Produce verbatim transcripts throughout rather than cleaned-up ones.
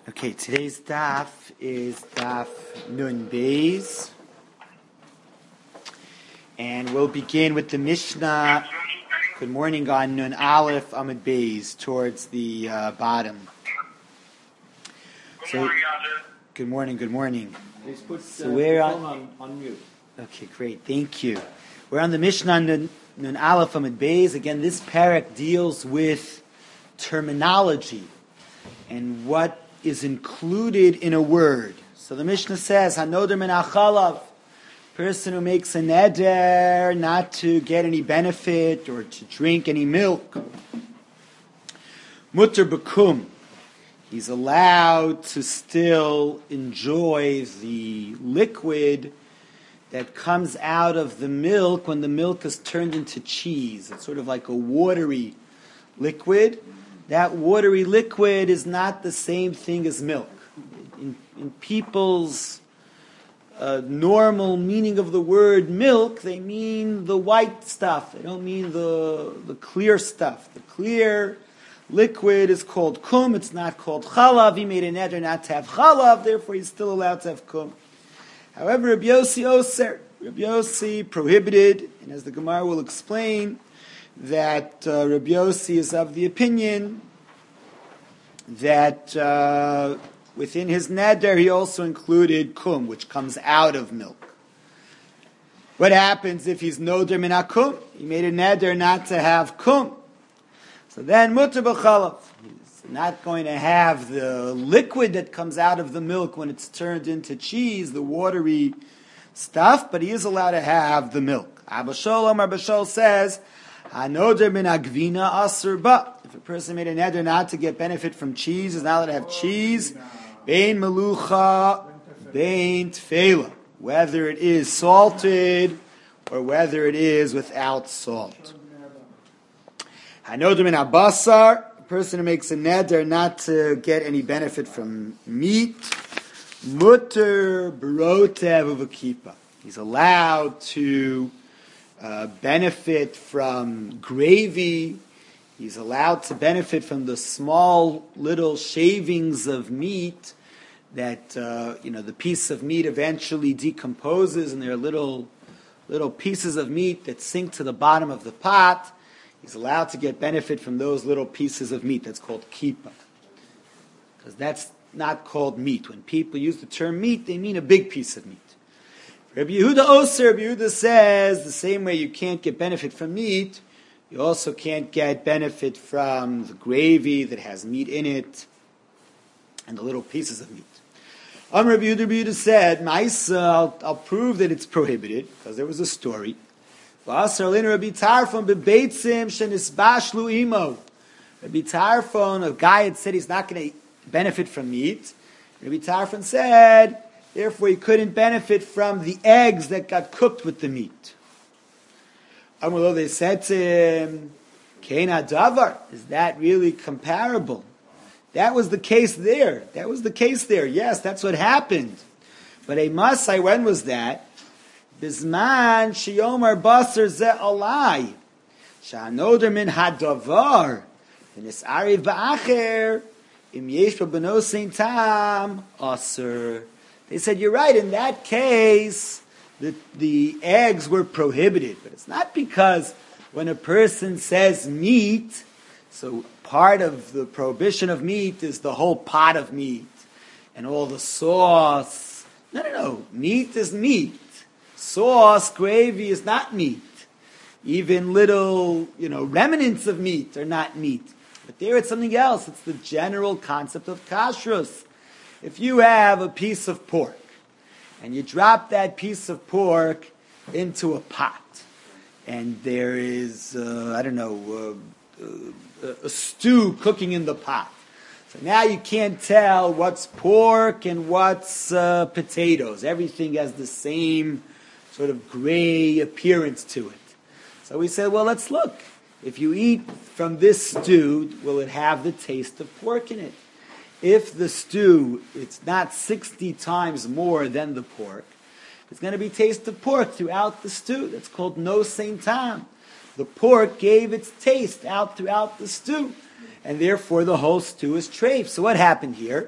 Okay, today's daf is daf Nun Beis, and we'll begin with the Mishnah. Good morning on Nun Aleph Amud Beis towards the uh, bottom. Good So, morning, Ajay. good morning. Good morning. Please put So uh, we're the on- phone on, on mute. Okay, great. Thank you. We're on the Mishnah Nun, Nun Aleph Amud Beis. Again, this parak deals with terminology and what is included in a word. So the Mishnah says, Hanoder min achalav, person who makes a neder not to get any benefit or to drink any milk. Mutter bekum, he's allowed to still enjoy the liquid that comes out of the milk when the milk is turned into cheese. It's sort of like a watery liquid. That watery liquid is not the same thing as milk. In, in people's uh, normal meaning of the word milk, they mean the white stuff. They don't mean the, the clear stuff. The clear liquid is called kum. It's not called chalav. He made a neder not to have chalav, therefore he's still allowed to have kum. However, Rabbi Yossi Oser, Rabbi Yossi prohibited, and as the Gemara will explain, that uh, Rabbi Yossi is of the opinion that uh, within his neder he also included kum, which comes out of milk. What happens if he's noder min kum? He made a neder not to have kum. So then mutter b'chalav. He's not going to have the liquid that comes out of the milk when it's turned into cheese, the watery stuff, but he is allowed to have the milk. Abba Sholom, Abba Shol says, Hanoder min agvina asur ba. If a person made a neder not to get benefit from cheese, he's not allowed to have cheese. Bein melucha, bein tefela. Whether it is salted or whether it is without salt. Hanoder min abasar. A person who makes a neder not to get any benefit from meat. Mutter barotev uvakipa. He's allowed to Uh, benefit from gravy. He's allowed to benefit from the small little shavings of meat that uh, you know the piece of meat eventually decomposes, and there are little little pieces of meat that sink to the bottom of the pot. He's allowed to get benefit from those little pieces of meat. That's called kippah, because that's not called meat. When people use the term meat, they mean a big piece of meat. Rabbi Yehuda Oser, Rabbi Yehuda says, the same way you can't get benefit from meat, you also can't get benefit from the gravy that has meat in it, and the little pieces of meat. Um, Rabbi Yehuda, Rabbi Yehuda said, Maisa, I'll, I'll prove that it's prohibited, because there was a story. Rabbi Tarfon, Rabbi Tarfon, a guy had said he's not going to benefit from meat. Rabbi Tarfon said, therefore, he couldn't benefit from the eggs that got cooked with the meat. Although they said to him, Keina Davar, is that really comparable? That was the case there. That was the case there. Yes, that's what happened. But a Masai, when was that? Bisman Shiyomar Basar Ze Alai. Sha'anoder min hadavar. V'nis'ari v'acher. Im yesh b'beno sein tam. Asur. They said, you're right, in that case, the, the eggs were prohibited. But it's not because when a person says meat, so part of the prohibition of meat is the whole pot of meat and all the sauce. No, no, no. Meat is meat. Sauce, gravy is not meat. Even little, you know, remnants of meat are not meat. But there it's something else. It's the general concept of kashrus. If you have a piece of pork, and you drop that piece of pork into a pot, and there is, uh, I don't know, uh, uh, a stew cooking in the pot. So now you can't tell what's pork and what's uh, potatoes. Everything has the same sort of gray appearance to it. So we said, well, let's look. If you eat from this stew, will it have the taste of pork in it? If the stew, it's not sixty times more than the pork, it's going to be taste of pork throughout the stew. That's called no sein tam. The pork gave its taste out throughout the stew, and therefore the whole stew is treif. So what happened here?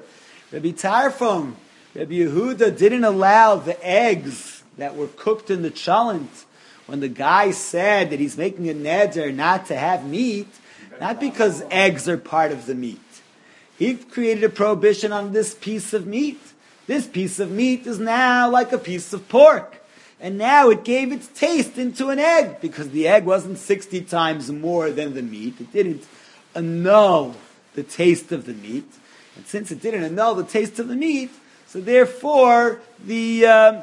Rabbi Tarfon, Rabbi Yehuda didn't allow the eggs that were cooked in the cholent when the guy said that he's making a neder not to have meat, not because eggs are part of the meat. He created a prohibition on this piece of meat. This piece of meat is now like a piece of pork. And now it gave its taste into an egg, because the egg wasn't sixty times more than the meat. It didn't annul the taste of the meat. And since it didn't annul the taste of the meat, so therefore the um,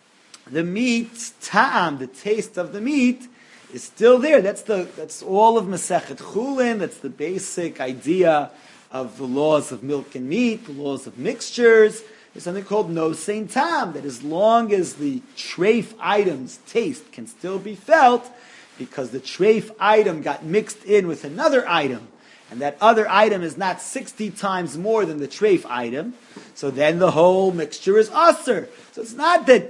the meat's ta'am, the taste of the meat, is still there. That's the that's all of Masechet Chulin. That's the basic idea of the laws of milk and meat, the laws of mixtures. There's something called no sein tam, that as long as the treif item's taste can still be felt, because the treif item got mixed in with another item, and that other item is not sixty times more than the treif item, so then the whole mixture is aser. So it's not that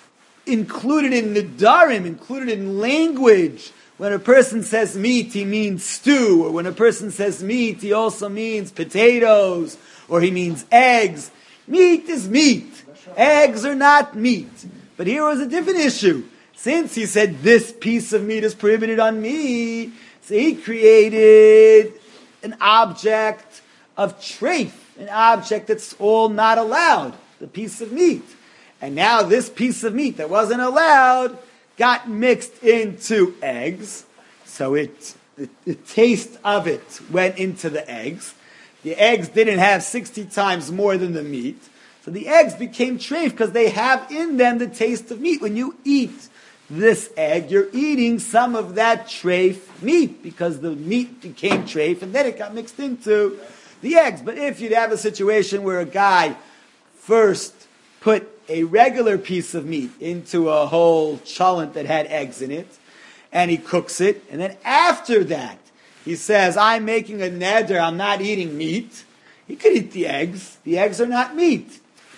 included in nedarim, included in language, when a person says meat, he means stew, or when a person says meat, he also means potatoes, or he means eggs. Meat is meat. Eggs are not meat. But here was a different issue. Since he said this piece of meat is prohibited on me, so he created an object of treif, an object that's all not allowed, the piece of meat. And now this piece of meat that wasn't allowed got mixed into eggs. So it, the, the taste of it went into the eggs. The eggs didn't have sixty times more than the meat. So the eggs became treif because they have in them the taste of meat. When you eat this egg, you're eating some of that treif meat because the meat became treif and then it got mixed into the eggs. But if you'd have a situation where a guy first put a regular piece of meat into a whole cholent that had eggs in it, and he cooks it, and then after that, he says, I'm making a neder, I'm not eating meat. He could eat the eggs. The eggs are not meat.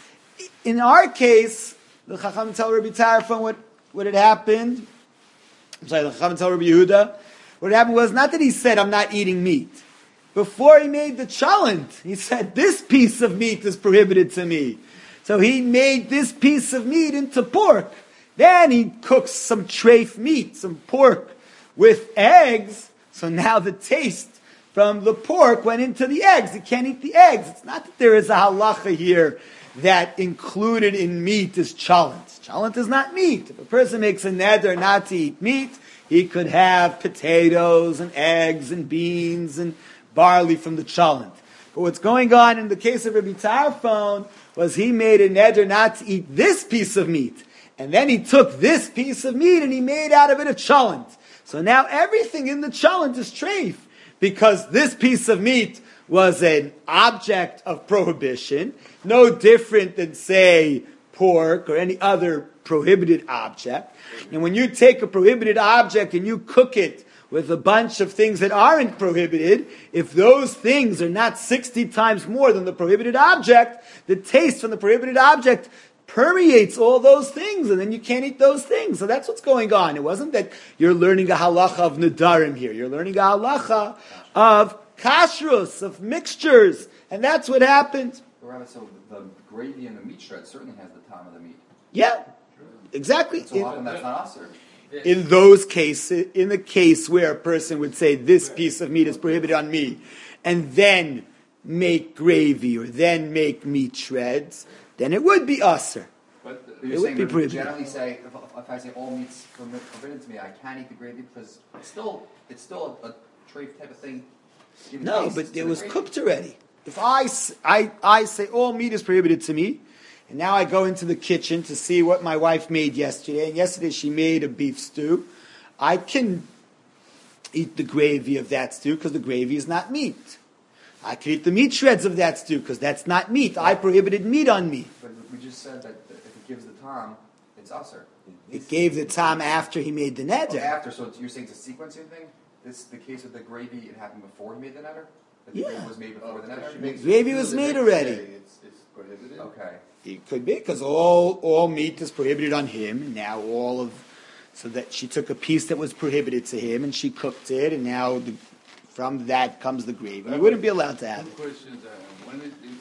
In our case, the Chacham tell Rabbi Tarfon what, what had happened. I'm sorry, the Chacham tell Rabbi Yehuda. What happened was not that he said, I'm not eating meat. Before he made the cholent, he said, this piece of meat is prohibited to me. So he made this piece of meat into pork. Then he cooks some treif meat, some pork, with eggs. So now the taste from the pork went into the eggs. You can't eat the eggs. It's not that there is a halacha here that included in meat is cholent. Cholent is not meat. If a person makes a neder not to eat meat, he could have potatoes and eggs and beans and barley from the cholent. But what's going on in the case of Rabbi Tarfon was he made a neder not to eat this piece of meat. And then he took this piece of meat and he made out of it a cholent. So now everything in the cholent is treif, because this piece of meat was an object of prohibition, no different than, say, pork or any other prohibited object. And when you take a prohibited object and you cook it with a bunch of things that aren't prohibited, if those things are not sixty times more than the prohibited object, the taste from the prohibited object permeates all those things, and then you can't eat those things. So that's what's going on. It wasn't that you're learning a halacha of nedarim here. You're learning a halacha of kashrus, of mixtures, and that's what happened. Rabbi, so the gravy and the meat shred certainly has the time of the meat. Yeah, exactly. So often that's not aser. In those cases, in the case where a person would say this piece of meat is prohibited on me, and then make gravy or then make meat shreds, then it would be aser. But It you're would saying be we prohibited. generally say, if, if I say all meat's forbidden to me, I can't eat the gravy because it's still it's still a, a treif type of thing. in No, taste but to it the was gravy. cooked already. If I, s- I, I say all meat is prohibited to me, and now I go into the kitchen to see what my wife made yesterday, and yesterday she made a beef stew, I can eat the gravy of that stew because the gravy is not meat. I can eat the meat shreds of that stew because that's not meat. I prohibited meat on me. But we just said that if it gives the time, it's aser. It gave the time after he made the Oh, neder. after, so it's, you're saying it's a sequencing thing? This the case with the gravy, it happened before he made the neder? That the Yeah. gravy was made before the Oh, neder? she makes Gravy it was the made next already. day, It's, it's prohibited. Okay. It could be because all all meat is prohibited on him, and now all of so that she took a piece that was prohibited to him and she cooked it, and now the, from that comes the gravy. You wouldn't be allowed to have One it. question is, uh, when it, if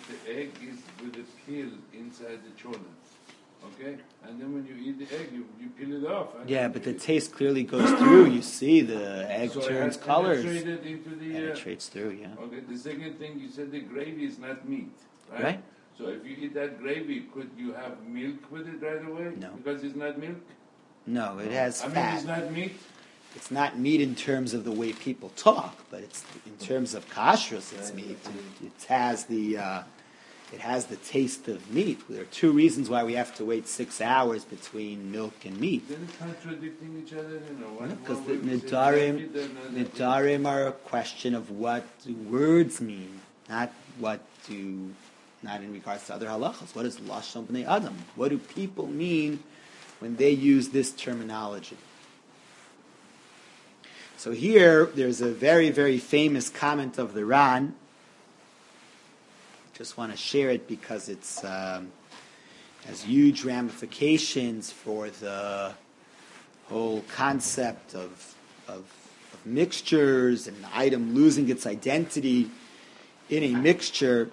the egg is with the peel inside the churna. Okay? And then when you eat the egg, you, you peel it off. And Yeah, you but eat the it. taste clearly goes through. You see the egg So it turns has colors. penetrated into the, uh, Penetrates through, yeah. Okay, the second thing, you said the gravy is not meat, right? Right. So if you eat that gravy, could you have milk with it right away? No. Because it's not milk? No, it has I mean, fat. it's not meat? It's not meat in terms of the way people talk, but it's in terms of kashrus, it's meat. It, it has the uh, it has the taste of meat. There are two reasons why we have to wait six hours between milk and meat. Then it's contradicting each other, you know. One, Because one the way we say nidarim, meat, then another- nidarim are a question of what do words mean, not what do, not in regards to other halachas. What is lashon b'nei adam? What do people mean when they use this terminology? So here, there's a very, very famous comment of the Ran. Just want to share it because it's um, has huge ramifications for the whole concept of, of, of mixtures and the item losing its identity in a mixture.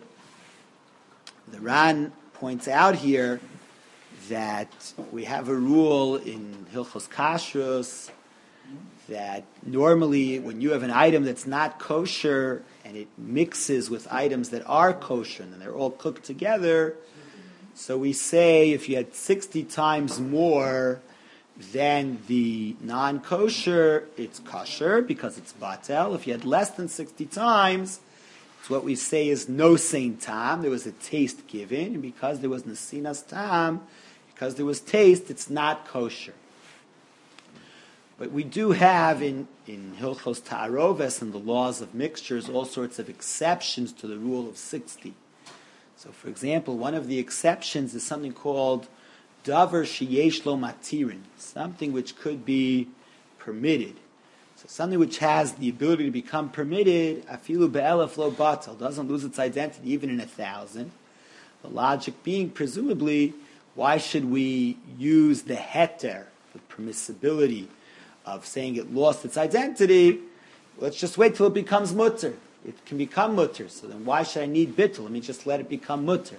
The Ran points out here that we have a rule in Hilchos Kashrus that normally when you have an item that's not kosher and it mixes with items that are kosher and they're all cooked together, so we say if you had sixty times more than the non-kosher, it's kosher because it's batel. If you had less than sixty times, it's what we say is no sein tam. There was a taste given, and because there was nesinas tam, because there was taste, it's not kosher. But we do have in, in Hilchos Ta'aroves and the laws of mixtures all sorts of exceptions to the rule of sixty. So, for example, one of the exceptions is something called davar sheyesh lo matirin, something which could be permitted. So something which has the ability to become permitted, afilu be'elef lo batal, doesn't lose its identity even in a thousand. The logic being, presumably, why should we use the heter, the permissibility of saying it lost its identity? Let's just wait till it becomes mutter. It can become mutter. So then why should I need bittul? Let me just let it become mutter.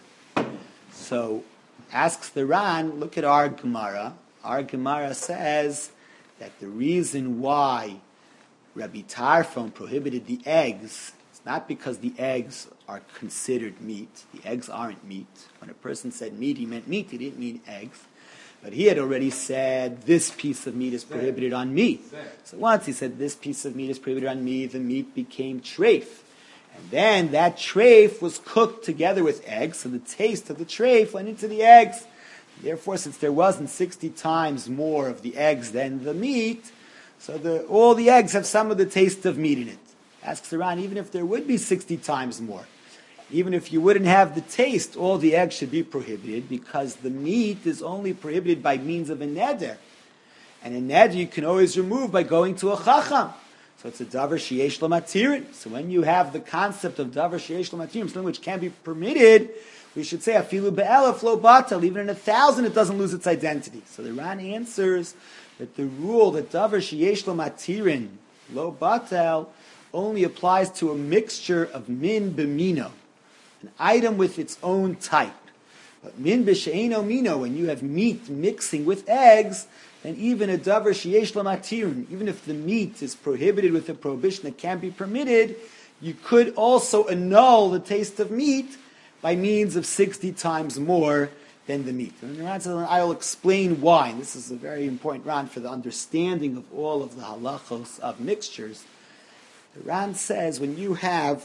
So asks the Ran, look at our Gemara. Our Gemara says that the reason why Rabbi Tarfon prohibited the eggs, it's not because the eggs are considered meat. The eggs aren't meat. When a person said meat, he meant meat. He didn't mean eggs. But he had already said this piece of meat is prohibited on me. So once he said this piece of meat is prohibited on me, the meat became treif. And then that treif was cooked together with eggs, so the taste of the treif went into the eggs. Therefore, since there wasn't sixty times more of the eggs than the meat, so the, all the eggs have some of the taste of meat in it. Asks the Ran, even if there would be sixty times more, even if you wouldn't have the taste, all the eggs should be prohibited because the meat is only prohibited by means of a neder. And a neder you can always remove by going to a chacham. So it's a davar sheyesh lo matirin. So when you have the concept of davar sheyesh lo matirin, something which can be permitted, we should say afilu be'elef lo batal. Even in a thousand, it doesn't lose its identity. So the Ran answers that the rule that davar sheyesh lo matirin lo batal only applies to a mixture of min b'mino, an item with its own type. But min b'she'eno mino, when you have meat mixing with eggs, then even a davar sheyesh lo matirin, even if the meat is prohibited with a prohibition that can't be permitted, you could also annul the taste of meat by means of sixty times more than the meat. And the Ran says, I will explain why. And this is a very important Ran for the understanding of all of the halachos of mixtures. The Ran says when you have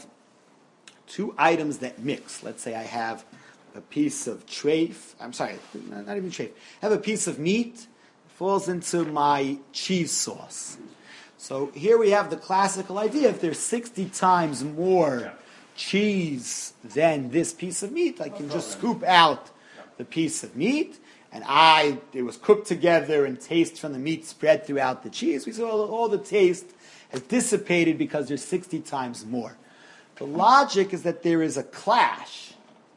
two items that mix, let's say I have a piece of treif, I'm sorry, not even treif, I have a piece of meat, falls into my cheese sauce. So here we have the classical idea, if there's sixty times more yeah. cheese than this piece of meat, I can just scoop out the piece of meat, and I, it was cooked together and taste from the meat spread throughout the cheese. We saw all, all the taste has dissipated because there's sixty times more. The logic is that there is a clash.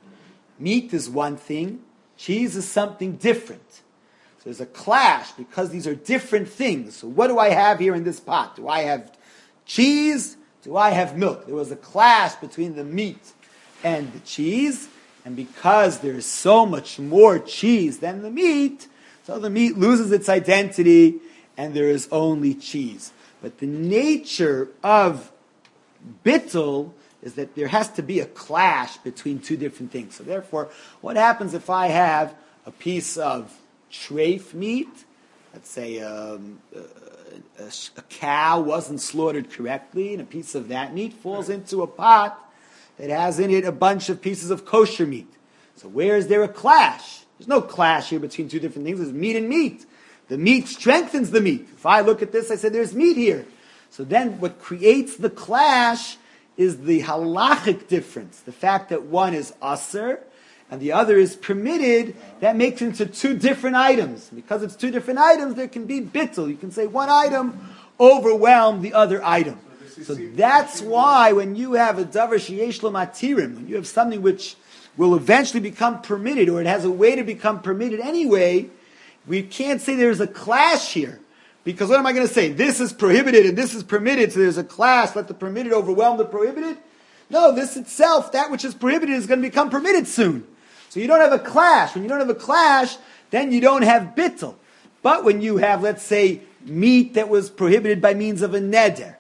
Meat is one thing, cheese is something different. So there's a clash because these are different things. So what do I have here in this pot? Do I have cheese? Do I have milk? There was a clash between the meat and the cheese. And because there is so much more cheese than the meat, so the meat loses its identity and there is only cheese. But the nature of bittul is that there has to be a clash between two different things. So therefore, what happens if I have a piece of treif meat, let's say um, a, a, a cow wasn't slaughtered correctly, and a piece of that meat falls into a pot that has in it a bunch of pieces of kosher meat. So where is there a clash? There's no clash here between two different things. There's meat and meat. The meat strengthens the meat. If I look at this, I say there's meat here. So then what creates the clash is the halachic difference. The fact that one is aser and the other is permitted, that makes it into two different items. Because it's two different items, there can be bittul. You can say one item overwhelmed the other item. So that's why when you have a davar sheyesh lo matirim, when you have something which will eventually become permitted, or it has a way to become permitted anyway, we can't say there's a clash here. Because what am I going to say? This is prohibited and this is permitted, so there's a clash. Let the permitted overwhelm the prohibited? No, this itself, that which is prohibited, is going to become permitted soon. So you don't have a clash. When you don't have a clash, then you don't have bittul. But when you have, let's say, meat that was prohibited by means of a neder,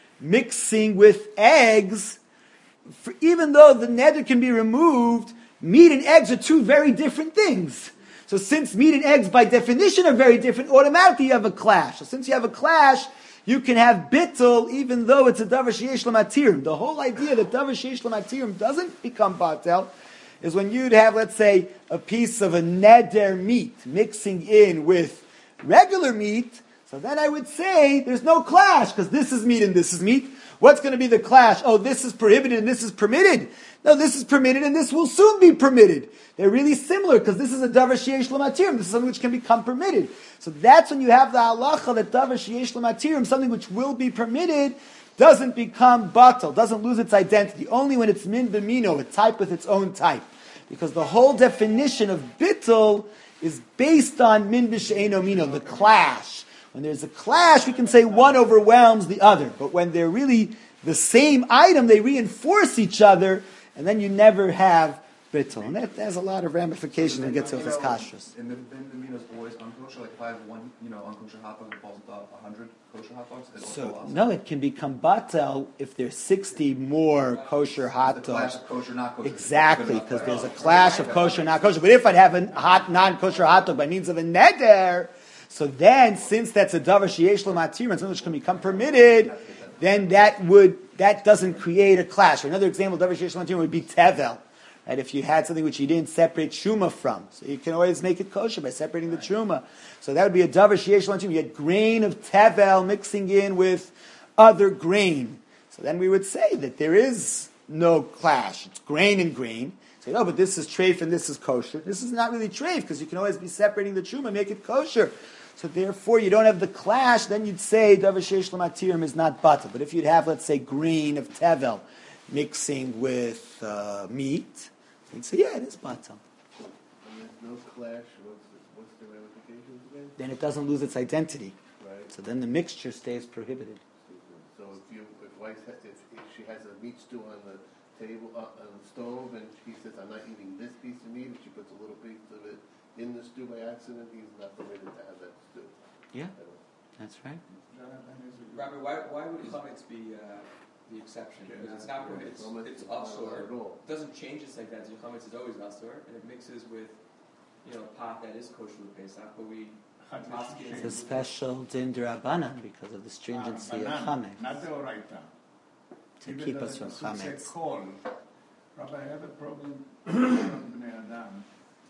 mixing with eggs, for even though the neder can be removed, meat and eggs are two very different things. So since meat and eggs by definition are very different, automatically you have a clash. So since you have a clash, you can have bittul even though it's a davar sheyesh lo matirim. The whole idea that davar sheyesh lo matirim doesn't become batel is when you'd have, let's say, a piece of a neder meat mixing in with regular meat. So then I would say there's no clash, because this is meat and this is meat. What's going to be the clash? Oh, this is prohibited and this is permitted. No, this is permitted and this will soon be permitted. They're really similar, because this is a davar sheyesh lo matirim. This is something which can become permitted. So that's when you have the halacha that davar sheyesh lo matirim, something which will be permitted, doesn't become batal, doesn't lose its identity. Only when it's min b'mino, a type with its own type. Because the whole definition of bittul is based on min b'she'eno mino, the clash. When there's a clash, we can say one overwhelms the other. But when they're really the same item, they reinforce each other, and then you never have bittul. And that has a lot of ramifications and gets to his kashrus. And the bin is always unkosher. Like if I have one, you know, unkosher hot dog that falls into a hundred kosher hot dogs, it's So also no, it can become batel if there's sixty more kosher hot the clash dogs. of kosher, not kosher. Exactly, because there's a clash of kosher, not kosher. But if I'd have a hot, non-kosher hot dog by means of a neder, so then, since that's a davar sheyesh lo matirim, something which can become permitted, then that would that doesn't create a clash. Or another example of davar sheyesh lo matirim would be tevel. Right? If you had something which you didn't separate truma from, so you can always make it kosher by separating the truma. So that would be a davar sheyesh lo matirim. You had grain of tevel mixing in with other grain. So then we would say that there is no clash. It's grain and grain. So no, but this is treif and this is kosher. This is not really treif, because you can always be separating the truma and make it kosher. So therefore, you don't have the clash. Then you'd say davar sheyesh lo matirim is not batel. But if you'd have, let's say, grain of tevel mixing with uh, meat, you'd say, yeah, it is batel. And there's no clash. What's the, what's the ramifications again? Then it doesn't lose its identity. Right. So then the mixture stays prohibited. So if you, if wife, ha- if, if she has a meat stew on the table, uh, on the stove, and she says, "I'm not eating this piece of meat," and she puts a little piece of it in the stew by accident, he's not permitted to have that stew. Yeah, that's right. Rabbi, why, why would chametz be uh, the exception? Because it's not it's it's asur. It doesn't change its identity. Chametz is always asur, and it mixes with, you know, a pot that is kosher with Pesach, but we. It's a special din d'Rabbanan because of the stringency of chametz, Not the oraita. to keep us from chametz. Call. Rabbi, I have a problem with Bnei Adam.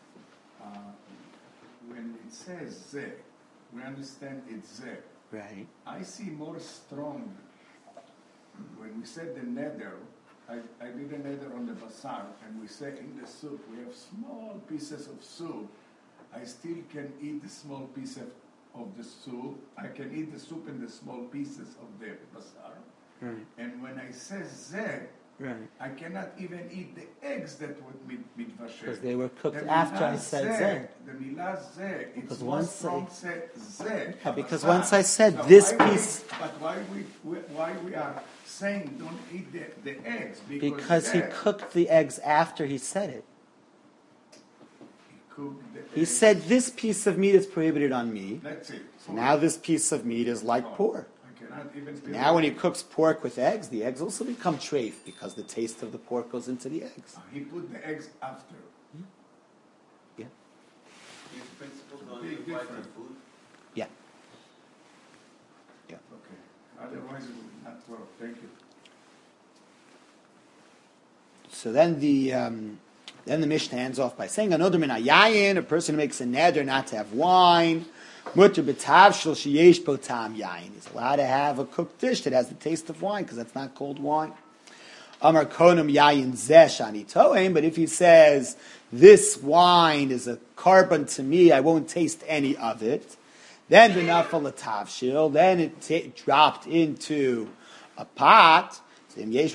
Uh, when it says ze, we understand it's ze. Right. I see more strong. When we said the neder, I, I did a neder on the basar, and we say in the soup, we have small pieces of soup. I still can eat the small piece of, of the soup. I can eat the soup in the small pieces of the basar. Right. And when I say ze, Right. I cannot even eat the eggs that would be mitbashel. Because they were cooked The after I milah said zeh, zeh. The milah zeh, it's Because more once strong say zeh. Yeah, because basar. once I said So this why piece- we, but why we, we why we are saying don't eat the, the eggs? Because, Because he zeh, cooked the eggs after he said it. he cooked the He eggs. said, this piece of meat is prohibited on me. That's it. So now this piece of meat is like pork. I cannot even feel Now when he it. cooks pork with eggs, the eggs also become treif because the taste of the pork goes into the eggs. He put the eggs after. Yeah. These principles don't Big apply to difference. food. Yeah. Yeah. Okay. Otherwise it would not work. Thank you. So then the um, then the Mishnah ends off by saying, "Another min hayayin, a person who makes a neder not to have wine, mutter b'tavshel sheyesh bo tam yayin. He's allowed to have a cooked dish that has the taste of wine because that's not called wine. Amar konam yayin zeh shani toim. But if he says this wine is a carbon to me, I won't taste any of it. Then the nafal tavshil. Then it t- dropped into a pot." If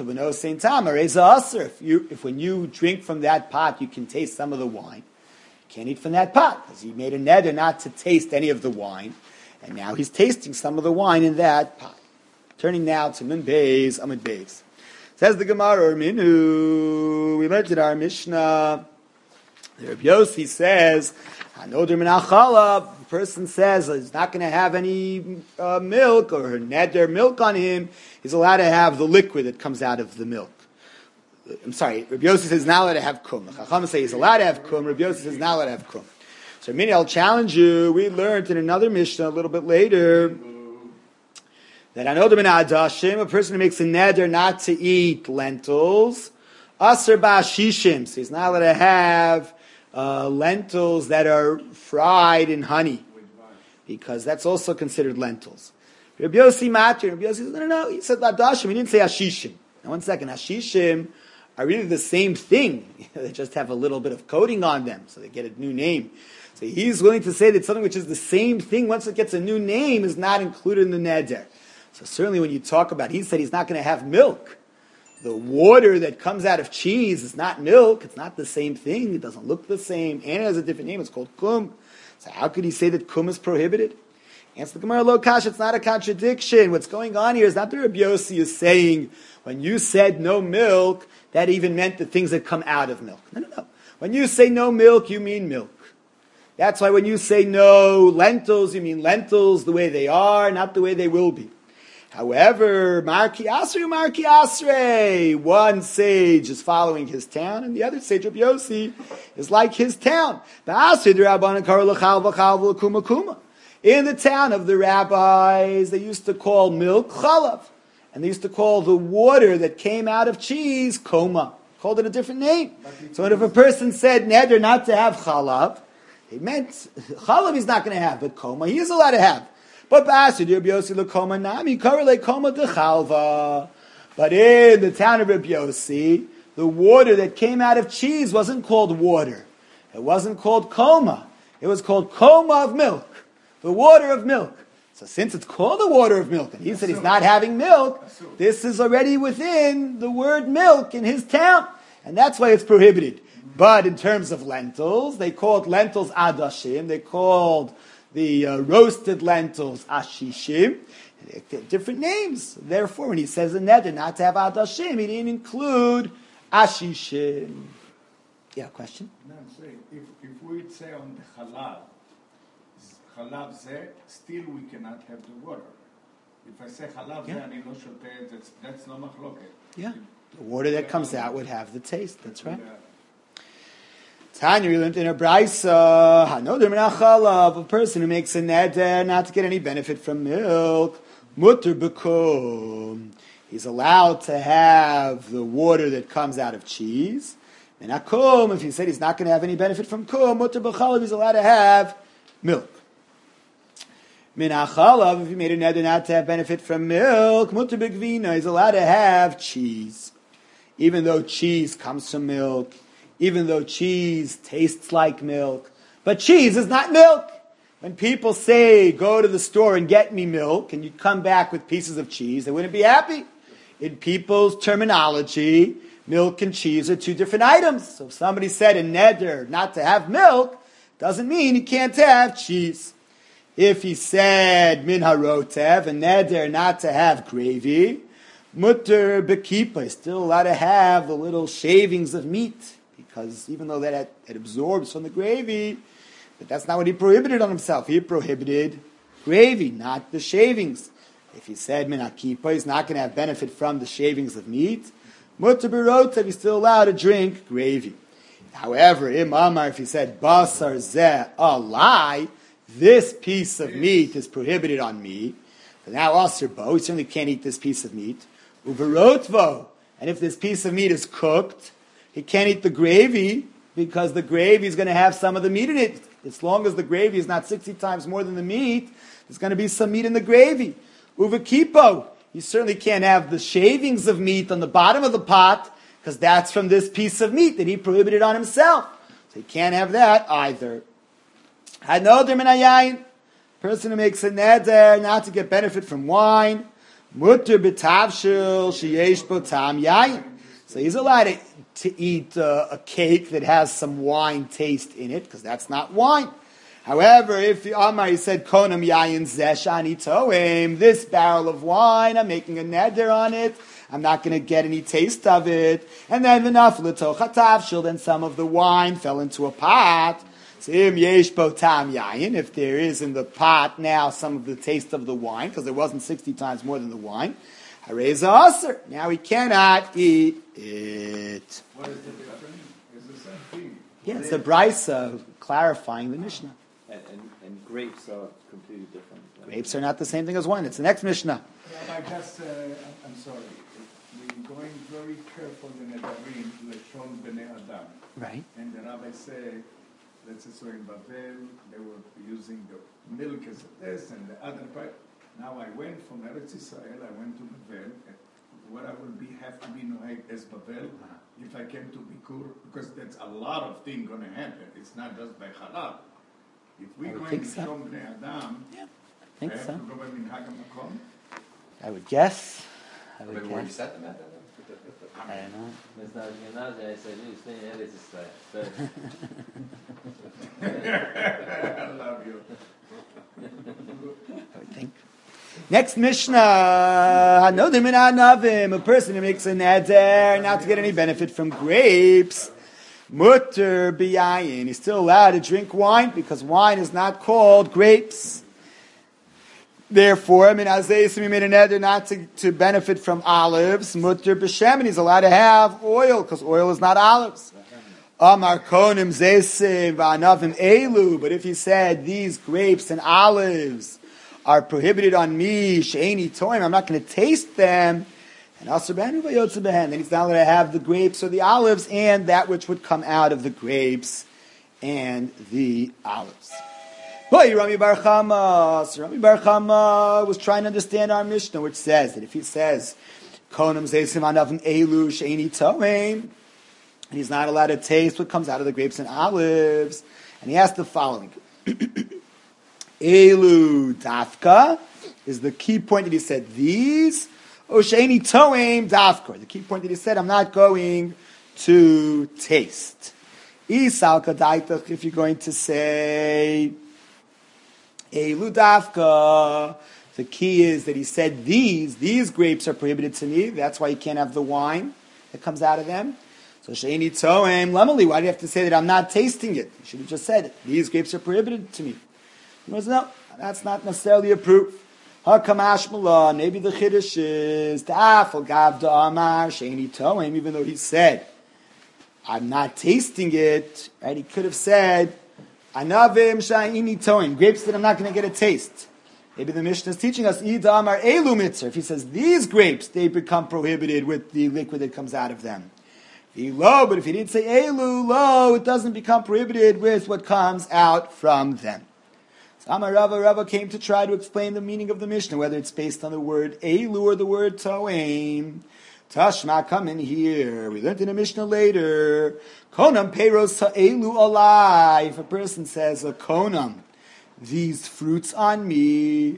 you, if when you drink from that pot, you can taste some of the wine, you can't eat from that pot because he made a neder not to taste any of the wine, and now he's tasting some of the wine in that pot. Turning now to Min Beis, Amid Beis. Says the Gemara, Minu, we learned in our Mishnah, the Rabbi Yossi says, Hanoder min achala, the person says he's not going to have any uh, milk or neder milk on him, he's allowed to have the liquid that comes out of the milk. I'm sorry, Rabbi Yossi says he's not allowed to have kum. The Chacham say he's allowed to have kum, Rabbi Yossi says he's not allowed to have kum. So meaning I'll challenge you, we learned in another Mishnah a little bit later, that Hanoder min adashim, a person who makes a neder not to eat lentils, aser ba'ashishim, so he's not allowed to have Uh, lentils that are fried in honey, because that's also considered lentils. Rabbi Yossi Matir, Rabbi Yossi says, no, no, no, he said ladashim, he didn't say hashishim. Now one second, hashishim are really the same thing. They just have a little bit of coating on them, so they get a new name. So he's willing to say that something which is the same thing, once it gets a new name, is not included in the neder. So certainly when you talk about, he said he's not going to have milk. The water that comes out of cheese is not milk. It's not the same thing. It doesn't look the same. And it has a different name. It's called kum. So how could he say that kum is prohibited? Answer the Gemara, lo kash, it's not a contradiction. What's going on here is not that Rabbi Yossi is saying, when you said no milk, that even meant the things that come out of milk. No, no, no. When you say no milk, you mean milk. That's why when you say no lentils, you mean lentils the way they are, not the way they will be. However, Marki Asre, Marki Asre, one sage is following his town, and the other sage, Rabbi Yossi, is like his town. In the town of the rabbis, they used to call milk chalav, and they used to call the water that came out of cheese koma. Called it a different name. So if a person said neder not to have chalav, it meant chalav he's not going to have, but koma he is allowed to have. But But in the town of Rabbi Yossi, the water that came out of cheese wasn't called water. It wasn't called koma. It was called koma of milk. The water of milk. So since it's called the water of milk, and he said he's not having milk, this is already within the word milk in his town. And that's why it's prohibited. But in terms of lentils, they called lentils adashim. They called the uh, roasted lentils ashishim. Different names. Therefore, when he says in neder not to have adashim, he didn't include ashishim. Yeah, question? No, I'm saying, if, if we say on the halal, halal zeh, still we cannot have the water. If I say halal Yeah. zeh, אני לא שותה, that's, that's no מחלוקת. Yeah. The water that comes out would have the taste. That's right. Yeah. Tanya, we learned in a brisa, hanoder min hachalav, a person who makes a neder not to get any benefit from milk, mutter b'kum. He's allowed to have the water that comes out of cheese. And akum, if he said he's not going to have any benefit from kum, mutter b'chalav, he's allowed to have milk. Min hachalav, if he made a neder not to have benefit from milk, mutter b'gvina, he's allowed to have cheese. Even though cheese comes from milk, even though cheese tastes like milk. But cheese is not milk. When people say, go to the store and get me milk, and you come back with pieces of cheese, they wouldn't be happy. in people's terminology, milk and cheese are two different items. So if somebody said a neder not to have milk, doesn't mean he can't have cheese. If he said min harotev, a neder not to have gravy, mutter bekipa, is still allowed to have the little shavings of meat, because even though that it absorbs from the gravy, but that's not what he prohibited on himself. He prohibited gravy, not the shavings. If he said min hakipa, he's not going to have benefit from the shavings of meat. Mutter berotev, he's still allowed to drink gravy. However, im amar, if he said basar zeh, a lie, this piece of meat is prohibited on me. But now aser bo, he certainly can't eat this piece of meat. Uverotvo, and if this piece of meat is cooked, he can't eat the gravy because the gravy is going to have some of the meat in it. As long as the gravy is not sixty times more than the meat, there's going to be some meat in the gravy. Uvekipo, you certainly can't have the shavings of meat on the bottom of the pot because that's from this piece of meat that he prohibited on himself. So he can't have that either. Hanoder min hayayin, person who makes a neder not to get benefit from wine. Mutter b'tavshil sheyesh bo tam yayin. So he's allowed to, to eat uh, a cake that has some wine taste in it, because that's not wine. However, if the Amar, he said, konam yayin zeshani toim, this barrel of wine, I'm making a neder on it, I'm not going to get any taste of it. And then v'nafel l'tochatavshil, then some of the wine fell into a pot. Im yesh bo tam yayin, if there is in the pot now some of the taste of the wine, because there wasn't sixty times more than the wine, hareza aser. Now he cannot eat it. What is the difference? It's the same thing. Yeah, it's a brisa clarifying the Mishnah. And, and, and grapes are completely different. Grapes are not the same thing as wine. It's the next Mishnah. Yeah, I just, uh, I'm sorry. We're going very careful in the Nedarim, Leshon Bnei Adam. Right. And the rabbi said, let's say so in Bavel, they were using the milk as this and the other part. Now I went from Eretz Israel, I went to Bavel, and what I will be have to be noheg as Bavel if I came to Bikur, because that's a lot of things going to happen. It's not just by halal. If we I would go think in so. Shom Bnei Adam, Yeah, I I think have so. to go by Minhag HaMakom. I would guess. I would Maybe where you guess. set them at. I don't know. Mas na ginásio aí você viu, tem Eretz Israel. I love you. I would think. Next Mishnah, Hanodim min hanavim, a person who makes a neder not to get any benefit from grapes. Mutter biyayin, he's still allowed to drink wine because wine is not called grapes. Therefore, I mean, Azayis, we made a neder not to, to benefit from olives. Mutter b'shemen, he's allowed to have oil because oil is not olives. Amar konim zaysim v'anavim elu, but if he said these grapes and olives are prohibited on me, she'eni toim, I'm not going to taste them, and asur b'hen v'yotze b'hen, then he's not allowed to have the grapes or the olives and that which would come out of the grapes and the olives. Boy, Rami Bar Chama, so Rami Bar Chama was trying to understand our Mishnah, which says that if he says, Konam Zaysim Anavim Elu Sheini Toim, and he's not allowed to taste what comes out of the grapes and olives, and he asked the following. Elu Dafka is the key point that he said, these, O Sheini Toim Dafka. The key point that he said, I'm not going to taste. Isal Kadaitach, if you're going to say, Elu Dafka. The key is that he said these, these grapes are prohibited to me. That's why you can't have the wine that comes out of them. So Sheini Toem Lemali, why do you have to say that I'm not tasting it? You should have just said these grapes are prohibited to me. He goes, no, that's not necessarily a proof. Hakamash Malah, maybe the Chiddush is Dafal Gavda Amar Sheini Toem, even though he said, I'm not tasting it, right? He could have said, Anavim sha'ini toim, grapes that I'm not going to get a taste. Maybe the Mishnah is teaching us, Ida amar elu mitzvah. If he says these grapes, they become prohibited with the liquid that comes out of them. Lo, but if he didn't say elu, lo, it doesn't become prohibited with what comes out from them. So Amar Rava, Rava came to try to explain the meaning of the Mishnah, whether it's based on the word elu or the word toim. Tashma, come in here. We learned in a Mishnah later. Konam peiros ha'elu alai. If a person says a konam, these fruits on me,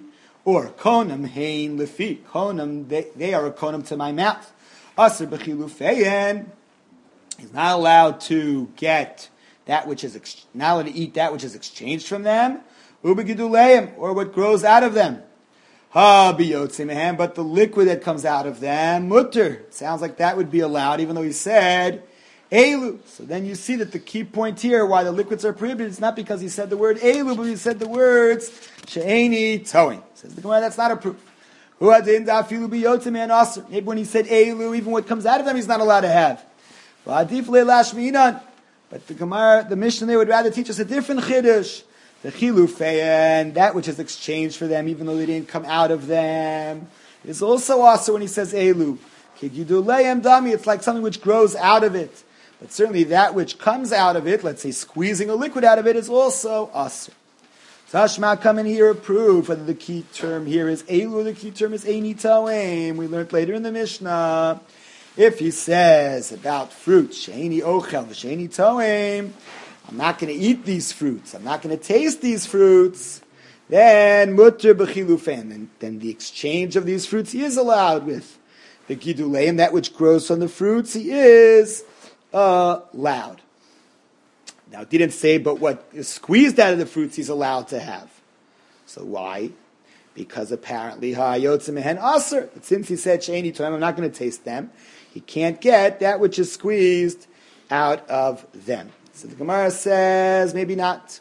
Or konam hein lefi. Konam, they, they are a konam to my mouth. Aser b'chilufeyen. He's not allowed to get that which is ex- not allowed to eat that which is exchanged from them. Ubegiduleim, or what grows out of them. Ha biyotzimehem, but the liquid that comes out of them, mutter. Sounds like that would be allowed, even though he said elu. So then you see that the key point here, why the liquids are prohibited, it's not because he said the word elu, but he said the words she'eni towing. Says the Gemara, that's not a proof. Hu adin dafilu biyotzimehem aser. Maybe when he said elu, even what comes out of them, he's not allowed to have. But the Gemara, the Mishnah, they would rather teach us a different chiddush. The chilufeyen, that which is exchanged for them, even though they didn't come out of them, is also also when he says elu. Kigiduleim dami, it's like something which grows out of it. But certainly that which comes out of it, let's say squeezing a liquid out of it, is also also. Tashma, come in here, prove whether the key term here is elu or the key term is eini toim. We learned later in the Mishnah. If he says about fruit, she'eni ochel v'she'eni toim, I'm not going to eat these fruits, I'm not going to taste these fruits, then mutter b'chilufen, then, then the exchange of these fruits he is allowed with. The giduleim, that which grows from the fruits, he is uh, allowed. Now it didn't say, but what is squeezed out of the fruits he's allowed to have. So why? Because apparently, ha'yotzim mehen aser, but since he said she'eni toim, I'm not going to taste them, he can't get that which is squeezed out of them. So the Gemara says, maybe not.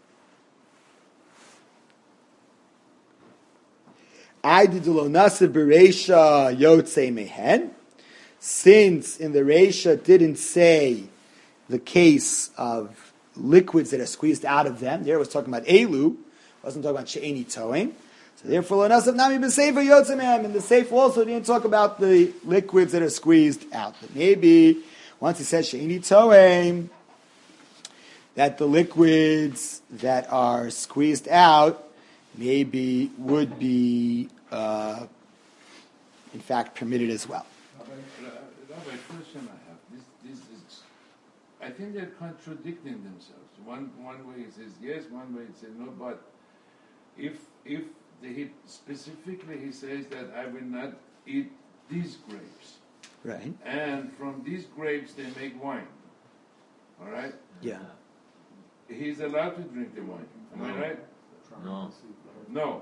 I didulo nasa bereisha yotze mehen. Since in the Reisha didn't say the case of liquids that are squeezed out of them, there it was talking about elu, wasn't talking about she'eni towing. So therefore, lo nasav nami b'seifa yotze mehem. And the seif also didn't talk about the liquids that are squeezed out. But maybe once he says she'eni towing, that the liquids that are squeezed out maybe would be, uh, in fact, permitted as well. Rabbi, question I have. This, this is, I think they're contradicting themselves. One, one way it says yes, one way it says no. But if if the, he, specifically he says that I will not eat these grapes, right? And from these grapes they make wine. All right. Yeah. He's allowed to drink the wine. Am I right? No. No.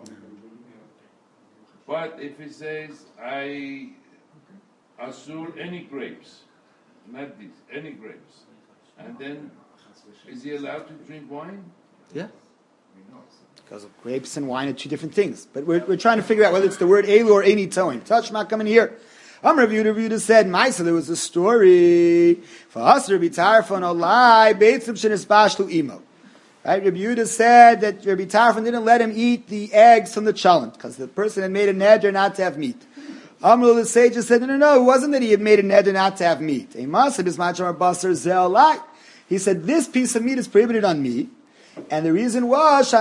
But if he says, I assume any grapes, not these, any grapes, and then is he allowed to drink wine? Yeah. Because of grapes and wine are two different things. But we're, we're trying to figure out whether it's the word elu or eini towing. Tashma, come in here. I'm reviewed, reviewed, said, Maisa, there was a story. For us, Rabbi Tarfon, Olai, Beitzim Shenis Bashlu Imo. Right? Rabbi Yehuda said that Rabbi Tarfon didn't let him eat the eggs from the chalent, because the person had made a neder not to have meat. Amrul, the sage, said, no, no, no, it wasn't that he had made a neder not to have meat. He said, this piece of meat is prohibited on me. And the reason was,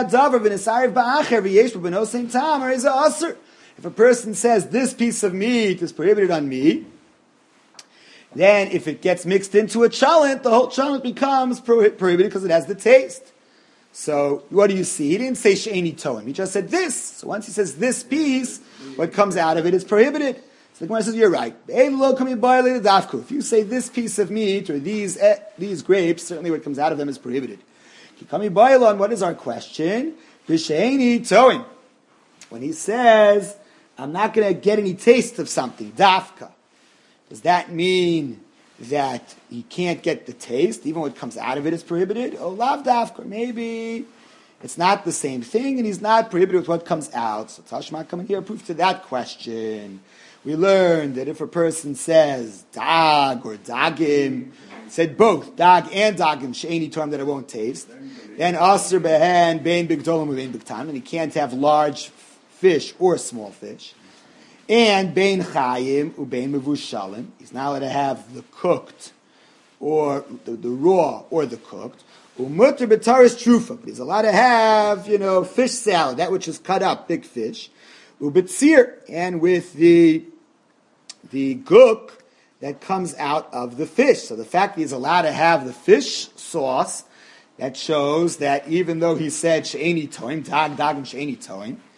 if a person says, this piece of meat is prohibited on me, then if it gets mixed into a chalent, the whole chalent becomes prohi- prohibited because it has the taste. So what do you see? He didn't say she'eni toim. He just said this. So once he says this piece, what comes out of it is prohibited. So the Gemara says, you're right. If you say this piece of meat or these eh, these grapes, certainly what comes out of them is prohibited. What is our question? She'eni toim. When he says, I'm not going to get any taste of something, dafka, does that mean that he can't get the taste, even what comes out of it is prohibited? Oh, lav dafka, maybe it's not the same thing, and he's not prohibited with what comes out. So Tashma coming here proof to that question. We learned that if a person says dag or dagim, said both dag and dagim she'eni term that I won't taste, then aser behen bein bigdolim ubein bigtan, and he can't have large fish or small fish. And bein chayim ubein mevushalim, he's not allowed to have the cooked or the, the raw or the cooked. Umutter b'taris trufa, but he's allowed to have, you know, fish salad, that which is cut up, big fish. Ubetzir, and with the the guk that comes out of the fish. So the fact that he's allowed to have the fish sauce, that shows that even though he said she'eni toim, dag dagim she'eni toim,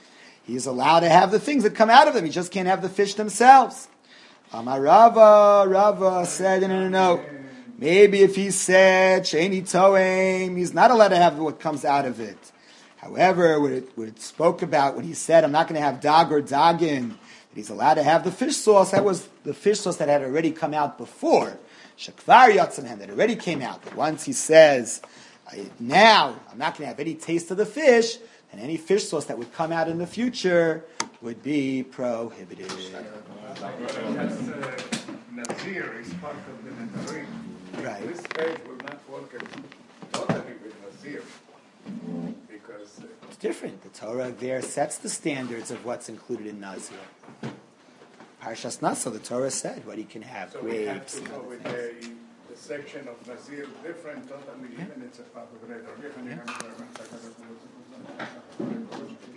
he's allowed to have the things that come out of them. He just can't have the fish themselves. Amar Rava, Rava said, no, no, no. Maybe if he said, Sheni Toem, he's not allowed to have what comes out of it. However, what it, what it spoke about when he said, I'm not going to have dag or dagin, that he's allowed to have the fish sauce, that was the fish sauce that had already come out before. Shakvar Yatzanem, that already came out. But once he says, now I'm not going to have any taste of the fish, and any fish sauce that would come out in the future would be prohibited. That's uh, Nazir is part of the Nazarim. Right. This page will not work totally with Nazir because uh, It's different. The Torah there sets the standards of what's included in Nazir. Parshas Naso, the Torah said what he can have, so we have grapes to and go other with things. the, the section of Nazir different totally, Yeah. even it's a part of Red or Yeah.